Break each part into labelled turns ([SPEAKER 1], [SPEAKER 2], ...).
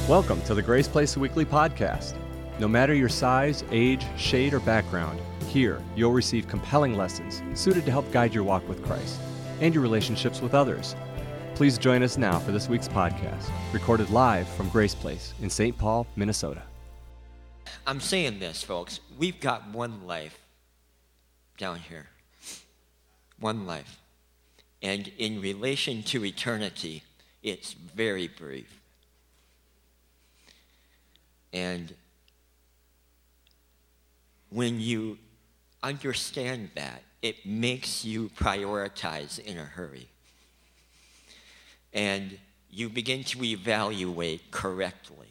[SPEAKER 1] Welcome to the Grace Place Weekly Podcast. No matter your size, age, shade, or background, here you'll receive compelling lessons suited to help guide your walk with Christ and your relationships with others. Please join us now for this week's podcast, recorded live from Grace Place in St. Paul, Minnesota.
[SPEAKER 2] I'm saying this, folks. We've got one life down here. One life. And in relation to eternity, it's very brief. And when you understand that, it makes you prioritize in a hurry. And you begin to evaluate correctly.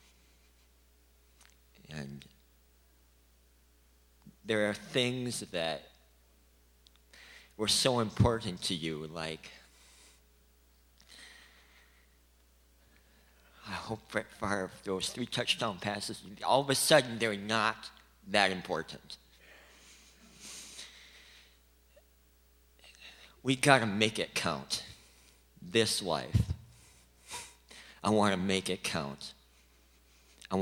[SPEAKER 2] And there are things that were so important to you, like, I hope Brett Favre, those 3 touchdown passes, all of a sudden they're not that important. We got to make it count. This life, I want to make it count. I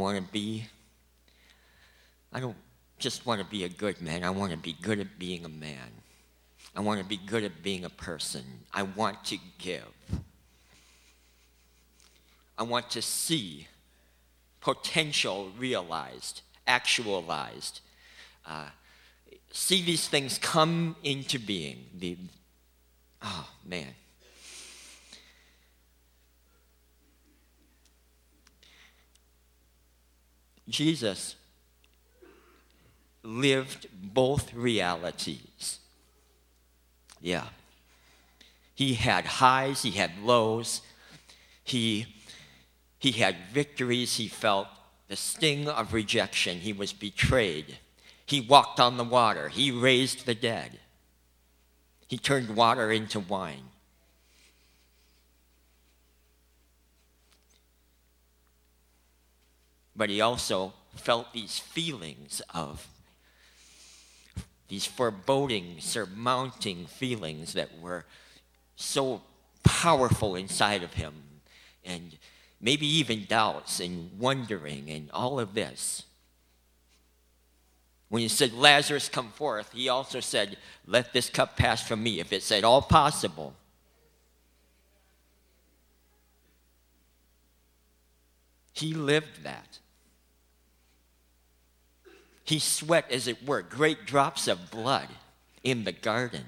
[SPEAKER 2] don't just want to be a good man. I want to be good at being a man. I want to be good at being a person. I want to give. I want to see potential realized, actualized. See these things come into being. Oh, man. Jesus lived both realities. Yeah. He had highs, he had lows. He had victories. He felt the sting of rejection. He was betrayed. He walked on the water. He raised the dead. He turned water into wine. But he also felt these feelings of, these foreboding, surmounting feelings that were so powerful inside of him. And maybe even doubts and wondering and all of this. When he said, Lazarus, come forth, he also said, let this cup pass from me. If it's at all possible. He lived that. He sweat, as it were, great drops of blood in the garden.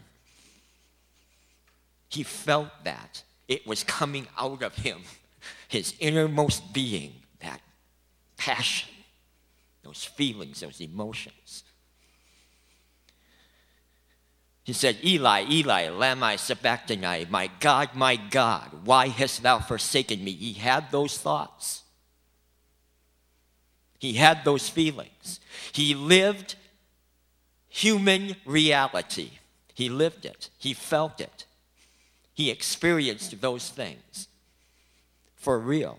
[SPEAKER 2] He felt that. It was coming out of him. His innermost being, that passion, those feelings, those emotions. He said, Eli, Eli, lama sabachthani, my God, why hast thou forsaken me? He had those thoughts. He had those feelings. He lived human reality. He lived it. He felt it. He experienced those things. For real.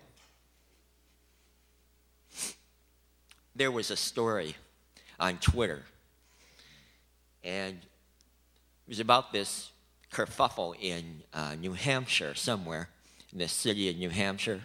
[SPEAKER 2] There was a story on Twitter, and it was about this kerfuffle in New Hampshire, somewhere in the city of New Hampshire,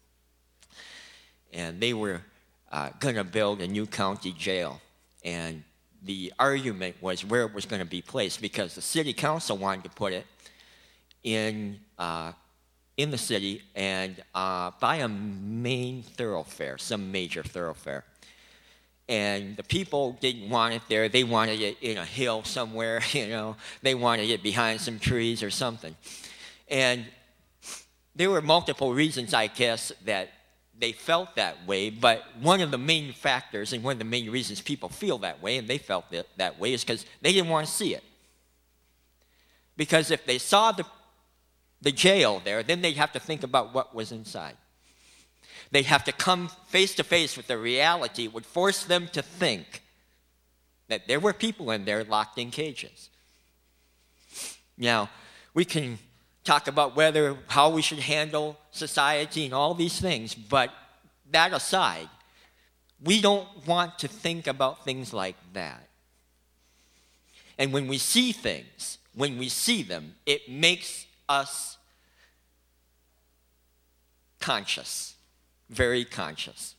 [SPEAKER 2] and they were going to build a new county jail, and the argument was where it was going to be placed, because the city council wanted to put it in the city and by a main thoroughfare, some major thoroughfare. And the people didn't want it there. They wanted it in a hill somewhere, They wanted it behind some trees or something. And there were multiple reasons, I guess, that they felt that way. But one of the main factors and one of the main reasons people feel that way, and they felt that way, is because they didn't want to see it. Because if they saw the jail there, then they'd have to think about what was inside. They'd have to come face to face with the reality. It would force them to think that there were people in there locked in cages. Now, we can talk about how we should handle society and all these things, but that aside, we don't want to think about things like that. And when we see things, when we see them, it makes us conscious. very conscious.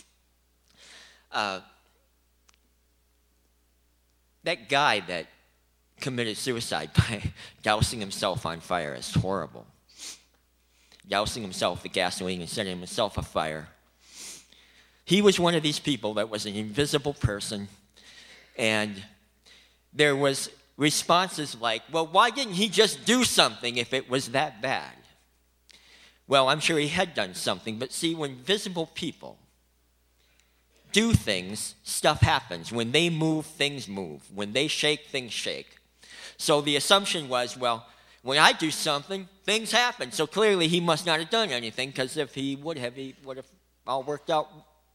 [SPEAKER 2] That guy that committed suicide by dousing himself on fire is horrible. Dousing himself with gasoline and setting himself afire. He was one of these people that was an invisible person, and there was responses like, well, why didn't he just do something if it was that bad? Well, I'm sure he had done something, but see, when visible people do things, stuff happens. When they move, things move. When they shake, things shake. So the assumption was, well, when I do something, things happen. So clearly he must not have done anything, because if he would have all worked out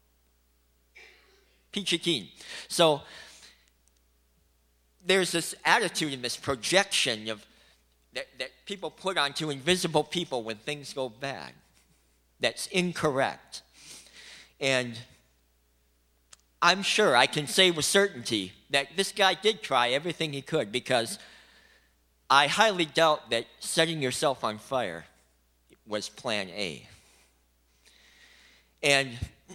[SPEAKER 2] peachy keen. So there's this attitude and this projection of that people put onto invisible people when things go bad. That's incorrect. And I'm sure I can say with certainty that this guy did try everything he could, because I highly doubt that setting yourself on fire was plan A. And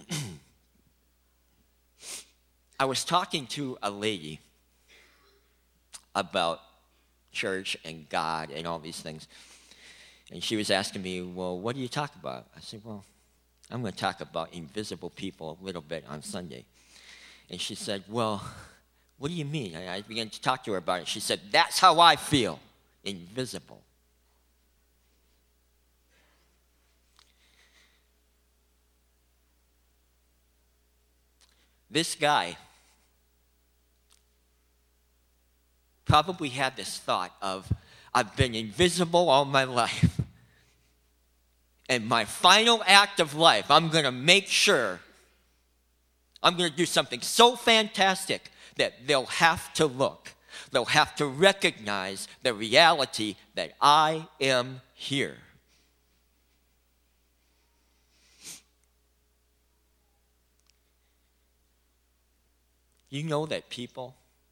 [SPEAKER 2] I was talking to a lady about church and God and all these things. And she was asking me, well, what do you talk about? I said, well, I'm going to talk about invisible people a little bit on Sunday. And she said, well, what do you mean? And I began to talk to her about it. She said, that's how I feel, invisible. This guy probably had this thought of, I've been invisible all my life. And my final act of life, I'm going to make sure, I'm going to do something so fantastic that they'll have to look. They'll have to recognize the reality that I am here. You know that people,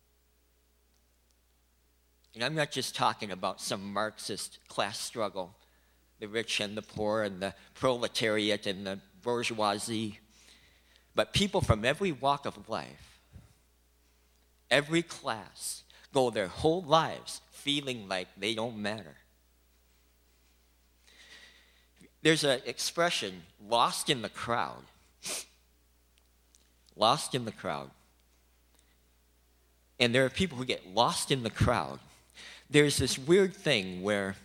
[SPEAKER 2] and I'm not just talking about some Marxist class struggle, the rich and the poor and the proletariat and the bourgeoisie, but people from every walk of life, every class, go their whole lives feeling like they don't matter. There's an expression, lost in the crowd. Lost in the crowd. And there are people who get lost in the crowd. There's this weird thing where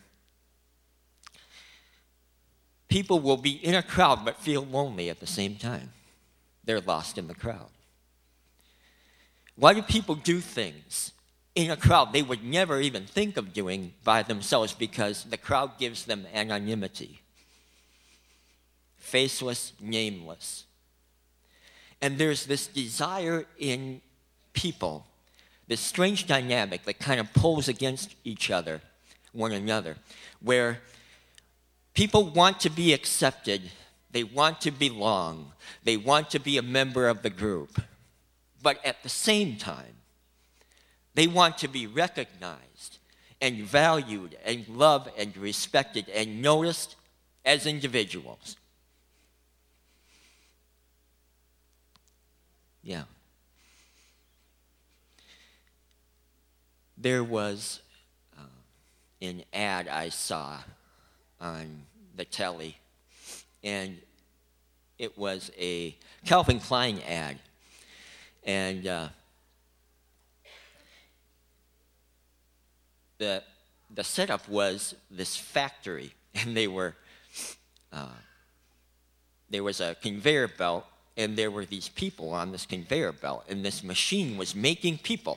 [SPEAKER 2] people will be in a crowd but feel lonely at the same time. They're lost in the crowd. Why do people do things in a crowd they would never even think of doing by themselves? Because the crowd gives them anonymity. Faceless, nameless. And there's this desire in people, this strange dynamic that kind of pulls against each other, one another, where people want to be accepted, they want to belong, they want to be a member of the group, but at the same time, they want to be recognized and valued and loved and respected and noticed as individuals. Yeah. There was an ad I saw on the telly, and it was a Calvin Klein ad. And the setup was this factory, and there was a conveyor belt, and there were these people on this conveyor belt, and this machine was making people.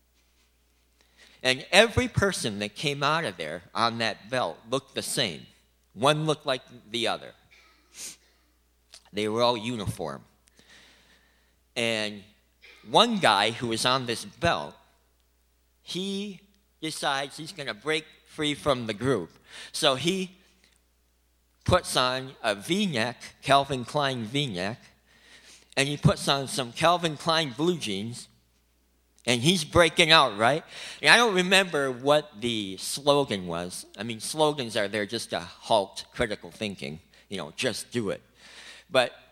[SPEAKER 2] And every person that came out of there on that belt looked the same. One looked like the other. They were all uniform. And one guy who was on this belt, he decides he's going to break free from the group. So he puts on a V-neck, Calvin Klein V-neck, and he puts on some Calvin Klein blue jeans, and he's breaking out, right? And I don't remember what the slogan was. I mean, slogans are there just to halt critical thinking, just do it. But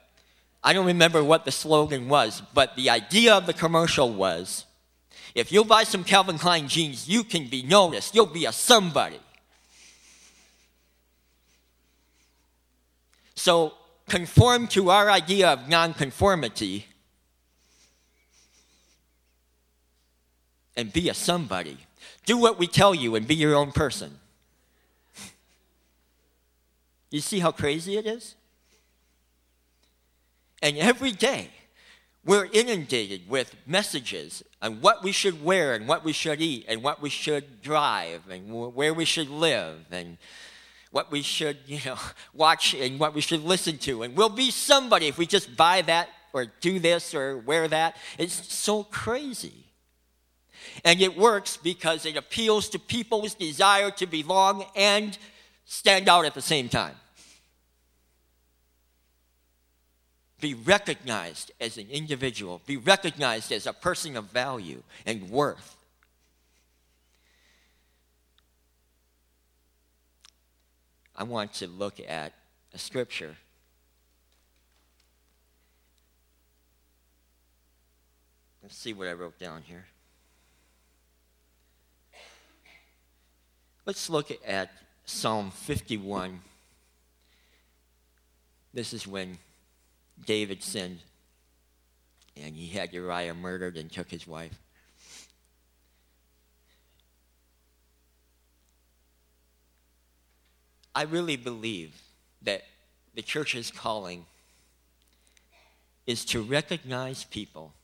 [SPEAKER 2] I don't remember what the slogan was, but the idea of the commercial was, if you'll buy some Calvin Klein jeans, you can be noticed. You'll be a somebody. So conform to our idea of nonconformity and be a somebody. Do what we tell you and be your own person. You see how crazy it is? And every day, we're inundated with messages on what we should wear and what we should eat and what we should drive and where we should live and what we should, watch and what we should listen to. And we'll be somebody if we just buy that or do this or wear that. It's so crazy. And it works because it appeals to people's desire to belong and stand out at the same time. Be recognized as an individual. Be recognized as a person of value and worth. I want to look at a scripture. Let's see what I wrote down here. Let's look at Psalm 51. This is when David sinned, and he had Uriah murdered and took his wife. I really believe that the church's calling is to recognize people,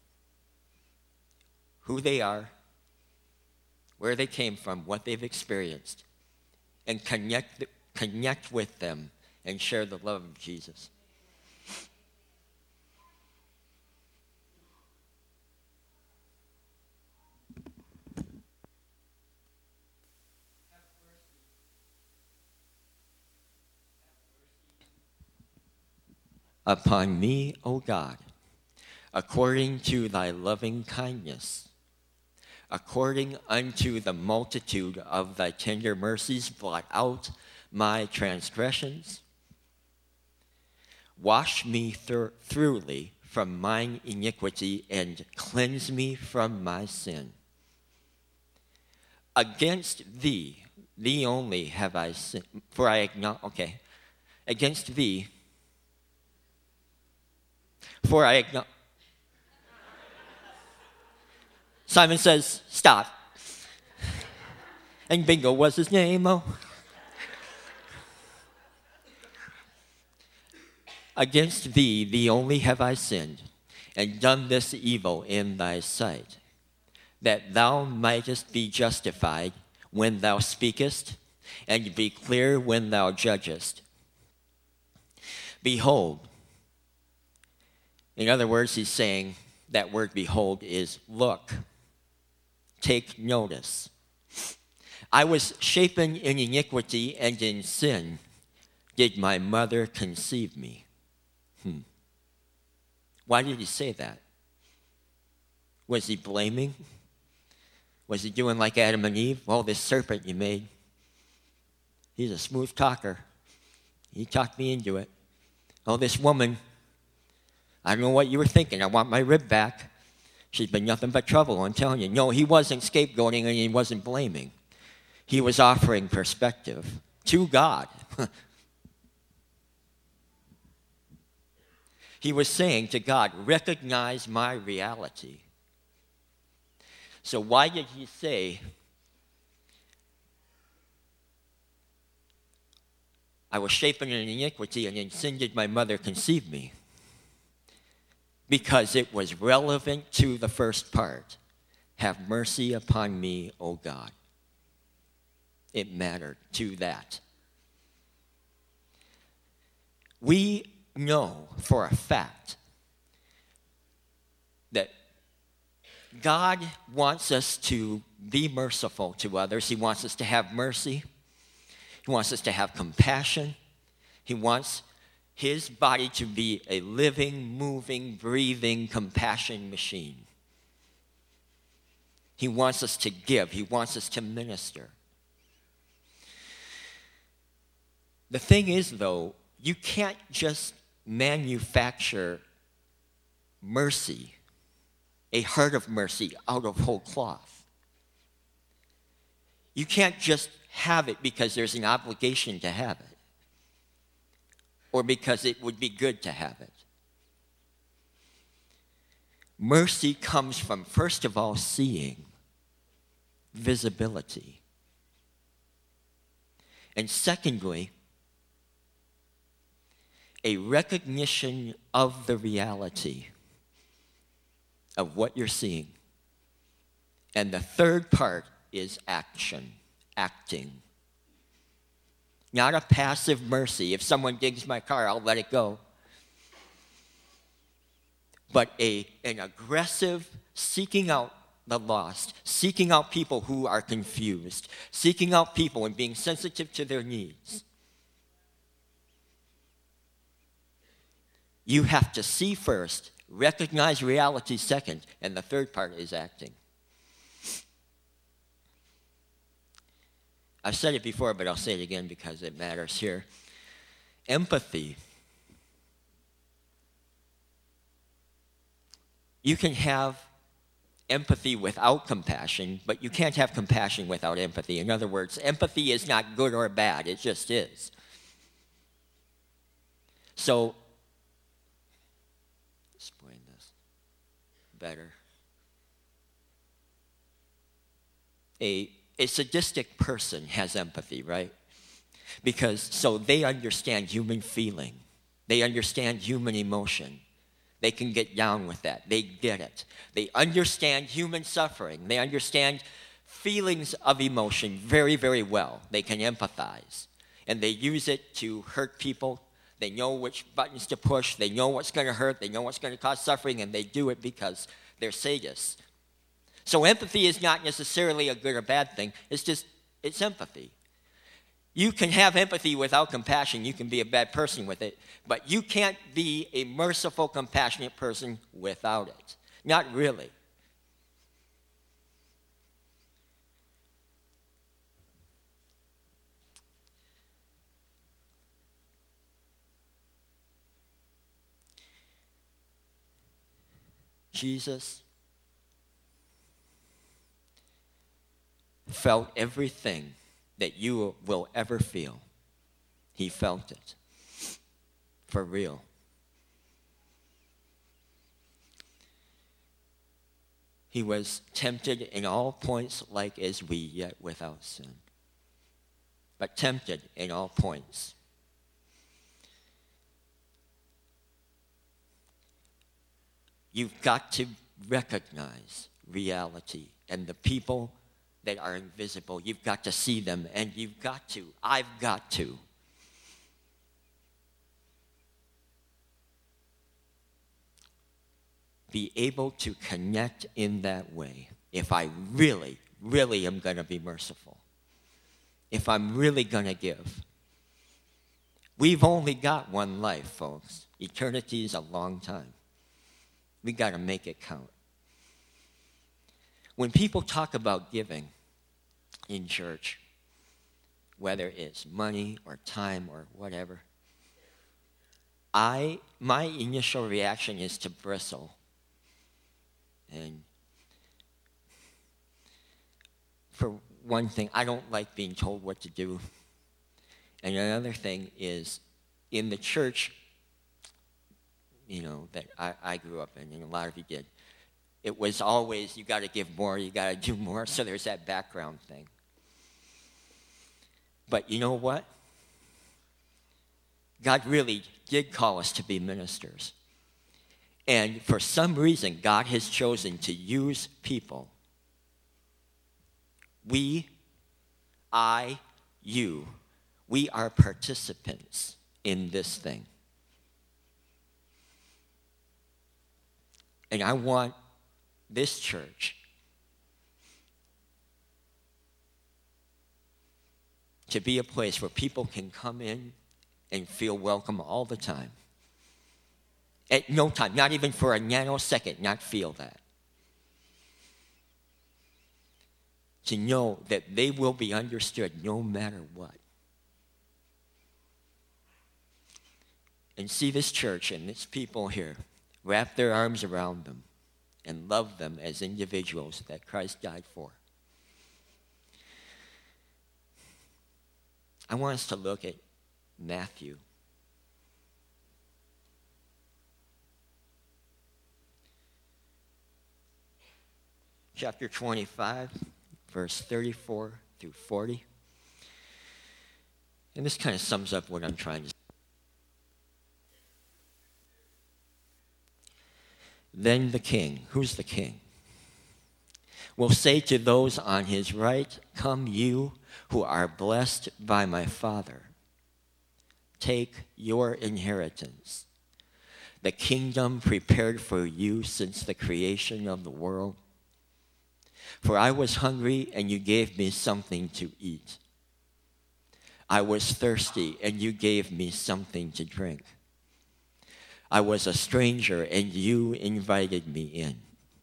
[SPEAKER 2] who they are, where they came from, what they've experienced, and connect with them and share the love of Jesus. Upon me, O God, according to thy loving kindness, according unto the multitude of thy tender mercies, blot out my transgressions. Wash me thoroughly from mine iniquity and cleanse me from my sin. Against thee only have I sinned, for I acknowledge, against thee, for I acknowledge. Simon says, stop. And bingo was his name. Oh. Against thee only have I sinned, and done this evil in thy sight, that thou mightest be justified when thou speakest, and be clear when thou judgest. Behold. In other words, he's saying that word behold is look. Take notice. I was shapen in iniquity, and in sin did my mother conceive me. Why did he say that? Was he blaming? Was he doing like Adam and Eve? Well, this serpent you made, he's a smooth talker. He talked me into it. Oh, this woman, I don't know what you were thinking. I want my rib back. She's been nothing but trouble, I'm telling you. No, he wasn't scapegoating and he wasn't blaming. He was offering perspective to God. He was saying to God, recognize my reality. So why did he say, I was shapen in iniquity, and in sin did my mother conceive me? Because it was relevant to the first part. Have mercy upon me, O God. It mattered to that. We know for a fact that God wants us to be merciful to others. He wants us to have mercy. He wants us to have compassion. He wants his body to be a living, moving, breathing compassion machine. He wants us to give. He wants us to minister. The thing is, though, you can't just manufacture mercy, a heart of mercy out of whole cloth. You can't just have it because there's an obligation to have it, or because it would be good to have it. Mercy comes from, first of all, seeing, visibility. And secondly, a recognition of the reality of what you're seeing. And the third part is action, acting. Not a passive mercy. If someone digs my car, I'll let it go. But an aggressive seeking out the lost, seeking out people who are confused, seeking out people and being sensitive to their needs. You have to see first, recognize reality second, and the third part is acting. I've said it before, but I'll say it again because it matters here. Empathy. You can have empathy without compassion, but you can't have compassion without empathy. In other words, empathy is not good or bad, it just is. So, explain this better. A sadistic person has empathy, right? Because so they understand human feeling. They understand human emotion. They can get down with that. They get it. They understand human suffering. They understand feelings of emotion very, very well. They can empathize. And they use it to hurt people. They know which buttons to push. They know what's going to hurt. They know what's going to cause suffering. And they do it because they're sadists. So empathy is not necessarily a good or bad thing. It's empathy. You can have empathy without compassion. You can be a bad person with it. But you can't be a merciful, compassionate person without it. Not really. Jesus felt everything that you will ever feel. He felt it. For real. He was tempted in all points like as we, yet without sin. But tempted in all points. You've got to recognize reality and the people that are invisible. You've got to see them, and I've got to be able to connect in that way if I really, really am going to be merciful. If I'm really going to give. We've only got one life, folks. Eternity is a long time. We got to make it count. When people talk about giving in church, whether it's money or time or whatever, my initial reaction is to bristle. And for one thing, I don't like being told what to do. And another thing is, in the church, that I grew up in, and a lot of you did, it was always, you got to give more, you got to do more, so there's that background thing. But you know what? God really did call us to be ministers. And for some reason, God has chosen to use people. We are participants in this thing. And I want this church to be a place where people can come in and feel welcome all the time. At no time, not even for a nanosecond, not feel that. To know that they will be understood no matter what. And see this church and its people here, wrap their arms around them, and love them as individuals that Christ died for. I want us to look at Matthew. Chapter 25, verse 34 through 40. And this kind of sums up what I'm trying to say. Then the king, who's the king, will say to those on his right, "Come, you who are blessed by my Father. Take your inheritance, the kingdom prepared for you since the creation of the world. For I was hungry, and you gave me something to eat. I was thirsty, and you gave me something to drink. I was a stranger, and you invited me in.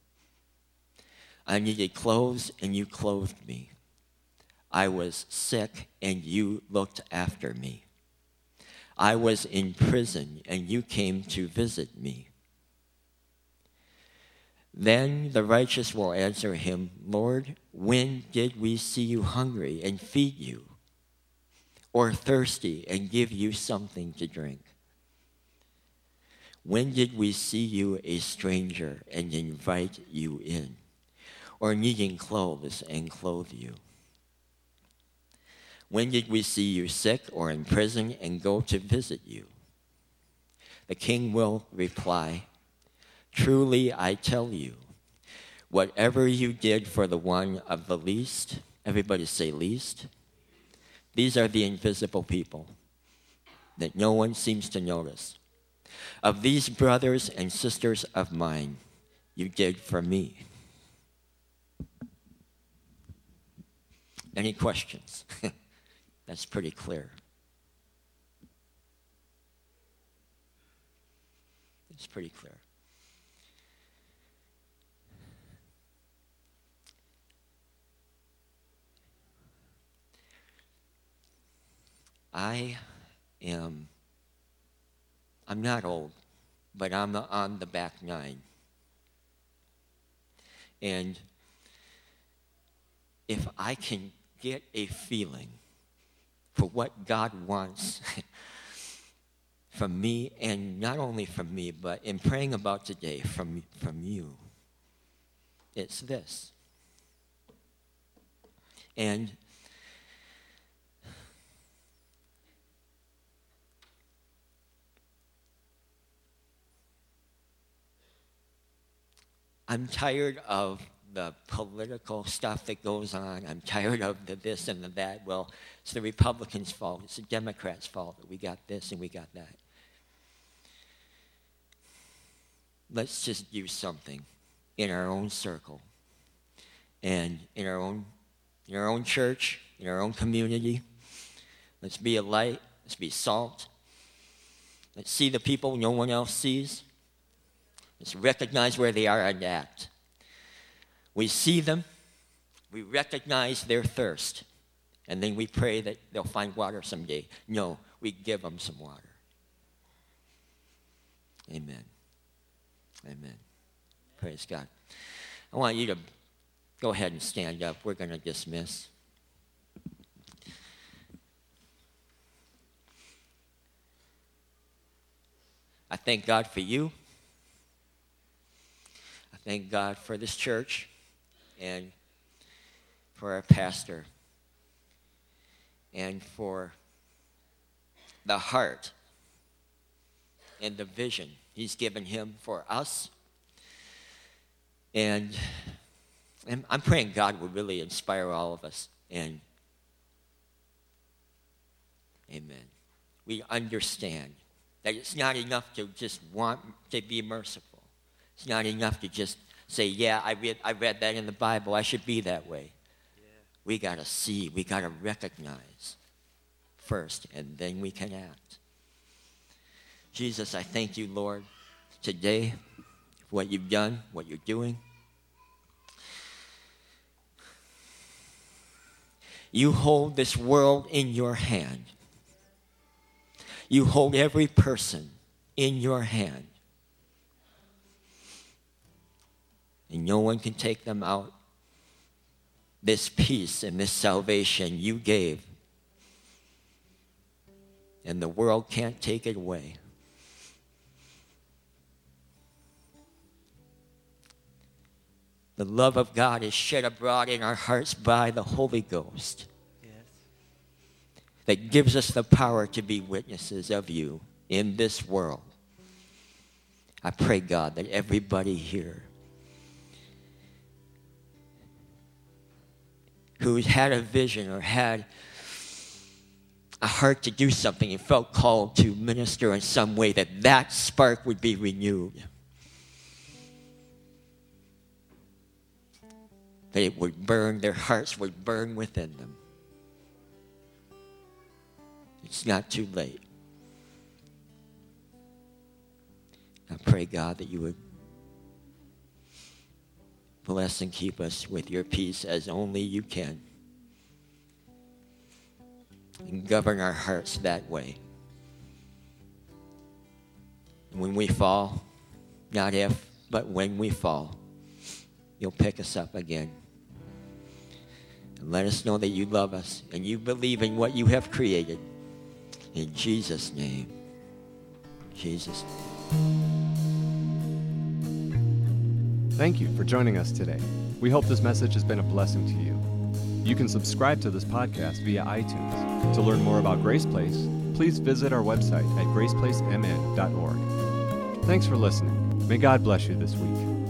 [SPEAKER 2] I needed clothes, and you clothed me. I was sick, and you looked after me. I was in prison, and you came to visit me." Then the righteous will answer him, "Lord, when did we see you hungry and feed you, or thirsty and give you something to drink? When did we see you a stranger and invite you in, or needing clothes and clothe you? When did we see you sick or in prison and go to visit you?" The king will reply, "Truly I tell you, whatever you did for the one of the least," everybody say least, these are the invisible people that no one seems to notice, "of these brothers and sisters of mine, you did for me." Any questions? That's pretty clear. It's pretty clear. I'm not old, but I'm on the back nine. And if I can get a feeling for what God wants from me, and not only from me, but in praying about today from you, it's this. And I'm tired of the political stuff that goes on. I'm tired of the this and the that. Well, it's the Republicans' fault. It's the Democrats' fault that we got this and we got that. Let's just do something in our own circle and in our own church, in our own community. Let's be a light. Let's be salt. Let's see the people no one else sees. Let's recognize where they are and act. We see them, we recognize their thirst, and then we pray that they'll find water someday. No, we give them some water. Amen. Amen. Praise God. I want you to go ahead and stand up. We're going to dismiss. I thank God for you. I thank God for this church and for our pastor and for the heart and the vision he's given him for us. And I'm praying God will really inspire all of us. And amen. We understand that it's not enough to just want to be merciful. It's not enough to just say, yeah, I read that in the Bible. I should be that way. Yeah. We got to see. We got to recognize first, and then we can act. Jesus, I thank you, Lord, today for what you've done, what you're doing. You hold this world in your hand. You hold every person in your hand. and no one can take them out. This peace and this salvation you gave, and the world can't take it away. The love of God is shed abroad in our hearts by the Holy Ghost. Yes. That gives us the power to be witnesses of you in this world. I pray, God, that everybody here who's had a vision or had a heart to do something and felt called to minister in some way, that spark would be renewed. That it would burn, their hearts would burn within them. It's not too late. I pray, God, that you would bless and keep us with your peace as only you can. And govern our hearts that way. And when we fall, not if, but when we fall, you'll pick us up again. And let us know that you love us and you believe in what you have created. In Jesus' name. Jesus' name.
[SPEAKER 1] Thank you for joining us today. We hope this message has been a blessing to you. You can subscribe to this podcast via iTunes. To learn more about Grace Place, please visit our website at graceplacemn.org. Thanks for listening. May God bless you this week.